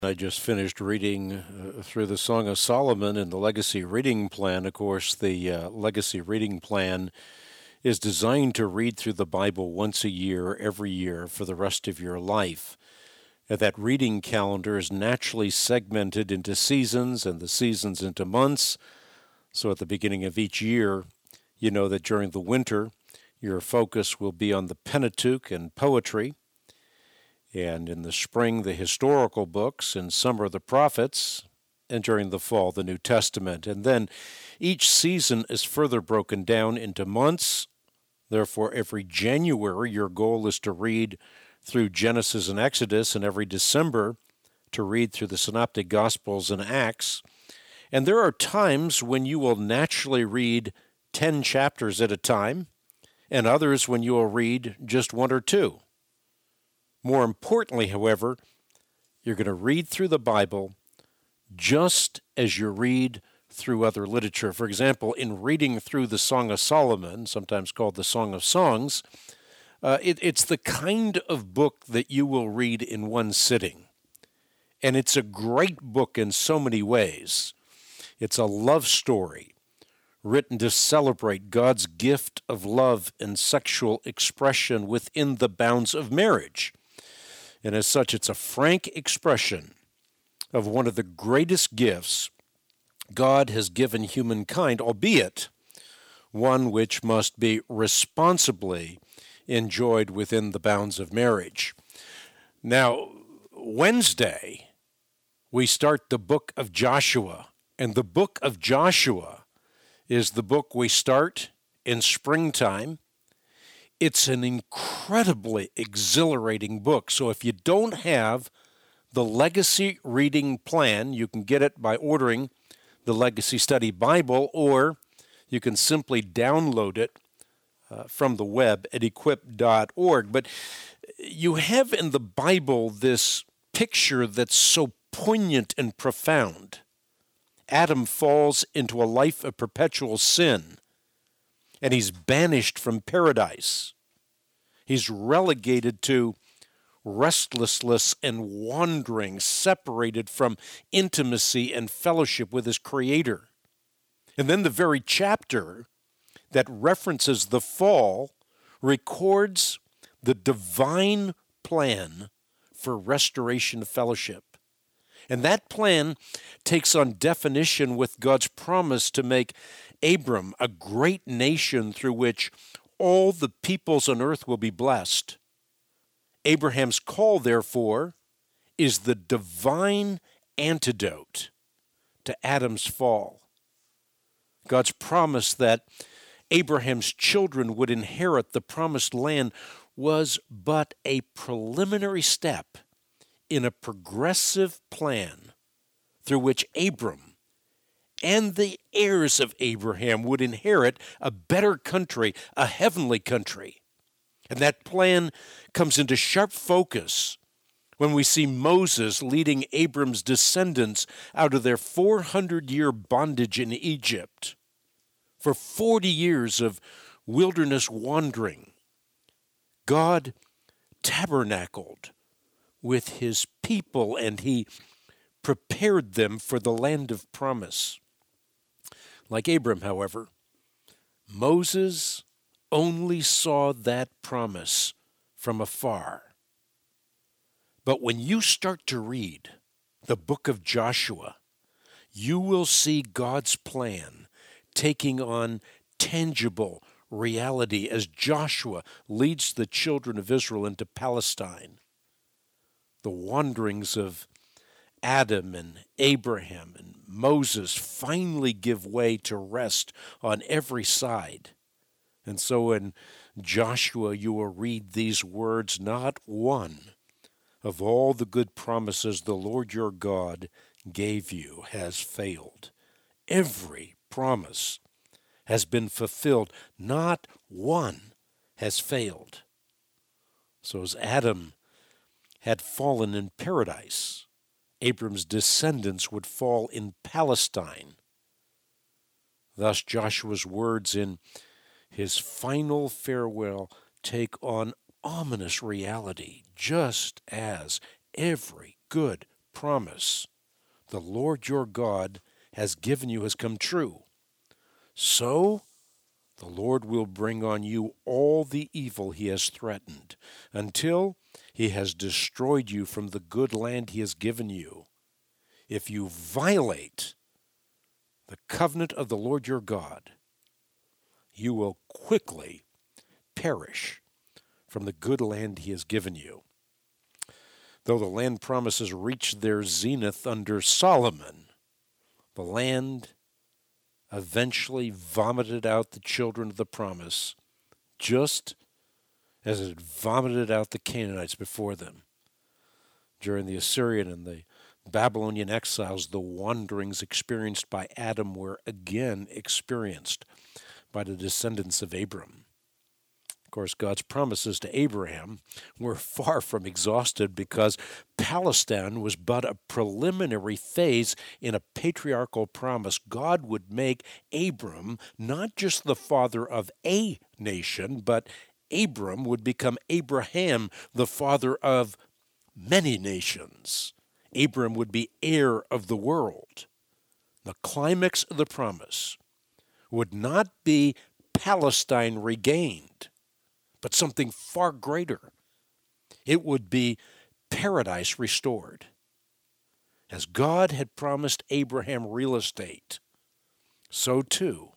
I just finished reading through the Song of Solomon in the Legacy Reading Plan. Of course, the Legacy Reading Plan is designed to read through the Bible once a year, every year, for the rest of your life. That reading calendar is naturally segmented into seasons and the seasons into months. So at the beginning of each year, you know that during the winter, your focus will be on the Pentateuch and poetry. And in the spring, the historical books, in summer, the prophets, and during the fall, the New Testament. And then each season is further broken down into months. Therefore, every January, your goal is to read through Genesis and Exodus, and every December, to read through the Synoptic Gospels and Acts. And there are times when you will naturally read 10 chapters at a time, and others when you will read just one or two. More importantly, however, you're going to read through the Bible just as you read through other literature. For example, in reading through the Song of Solomon, sometimes called the Song of Songs, it's the kind of book that you will read in one sitting. And it's a great book in so many ways. It's a love story written to celebrate God's gift of love and sexual expression within the bounds of marriage. And as such, it's a frank expression of one of the greatest gifts God has given humankind, albeit one which must be responsibly enjoyed within the bounds of marriage. Now, Wednesday, we start the book of Joshua, and the book of Joshua is the book we start in springtime. It's an incredibly exhilarating book. So if you don't have the Legacy Reading Plan, you can get it by ordering the Legacy Study Bible, or you can simply download it from the web at equip.org. But you have in the Bible this picture that's so poignant and profound. Adam falls into a life of perpetual sin, and he's banished from paradise. He's relegated to restlessness and wandering, separated from intimacy and fellowship with his Creator. And then the very chapter that references the fall records the divine plan for restoration of fellowship. And that plan takes on definition with God's promise to make Abram a great nation through which all the peoples on earth will be blessed. Abraham's call, therefore, is the divine antidote to Adam's fall. God's promise that Abraham's children would inherit the promised land was but a preliminary step in a progressive plan through which Abram and the heirs of Abraham would inherit a better country, a heavenly country. And that plan comes into sharp focus when we see Moses leading Abram's descendants out of their 400-year bondage in Egypt. For 40 years of wilderness wandering, God tabernacled with his people, and he prepared them for the land of promise. Like Abram, however, Moses only saw that promise from afar. But when you start to read the book of Joshua, you will see God's plan taking on tangible reality as Joshua leads the children of Israel into Palestine. The wanderings of Adam and Abraham and Moses finally give way to rest on every side. And so in Joshua you will read these words, "Not one of all the good promises the Lord your God gave you has failed. Every promise has been fulfilled. Not one has failed." So as Adam had fallen in paradise, Abram's descendants would fall in Palestine. Thus Joshua's words in his final farewell take on ominous reality, just as every good promise the Lord your God has given you has come true. So the Lord will bring on you all the evil he has threatened, until he has destroyed you from the good land he has given you. If you violate the covenant of the Lord your God, you will quickly perish from the good land he has given you. Though the land promises reached their zenith under Solomon, the land eventually vomited out the children of the promise, just as it had vomited out the Canaanites before them. During the Assyrian and the Babylonian exiles, the wanderings experienced by Adam were again experienced by the descendants of Abram. Of course, God's promises to Abraham were far from exhausted, because Palestine was but a preliminary phase in a patriarchal promise. God would make Abram not just the father of a nation, but Abram would become Abraham, the father of many nations. Abram would be heir of the world. The climax of the promise would not be Palestine regained, but something far greater. It would be paradise restored. As God had promised Abraham real estate, so too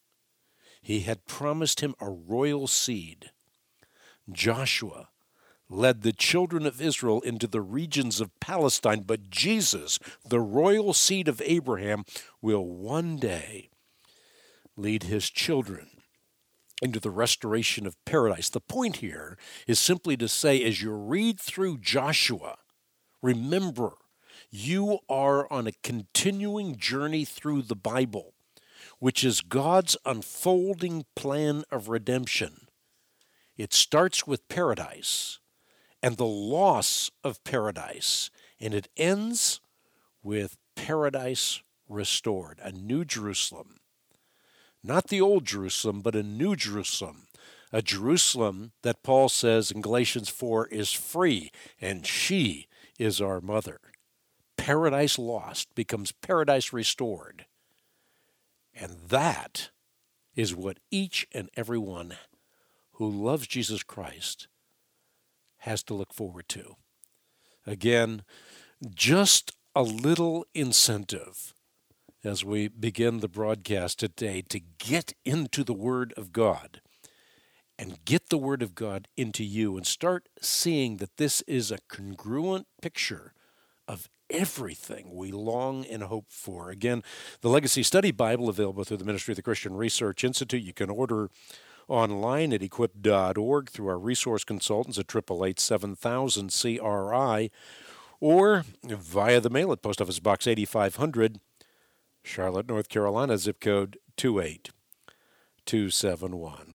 he had promised him a royal seed. Joshua led the children of Israel into the regions of Palestine, but Jesus, the royal seed of Abraham, will one day lead his children into the restoration of paradise. The point here is simply to say, as you read through Joshua, remember, you are on a continuing journey through the Bible, which is God's unfolding plan of redemption. It starts with paradise and the loss of paradise, and it ends with paradise restored, a new Jerusalem. Not the old Jerusalem, but a new Jerusalem, a Jerusalem that Paul says in Galatians 4 is free, and she is our mother. Paradise lost becomes paradise restored. And that is what each and every one who loves Jesus Christ has to look forward to. Again, just a little incentive as we begin the broadcast today to get into the Word of God and get the Word of God into you and start seeing that this is a congruent picture of everything we long and hope for. Again, the Legacy Study Bible, available through the Ministry of the Christian Research Institute. You can order online at equip.org through our resource consultants at 888-7000-CRI, or via the mail at Post Office Box 8500, Charlotte, North Carolina, zip code 28271.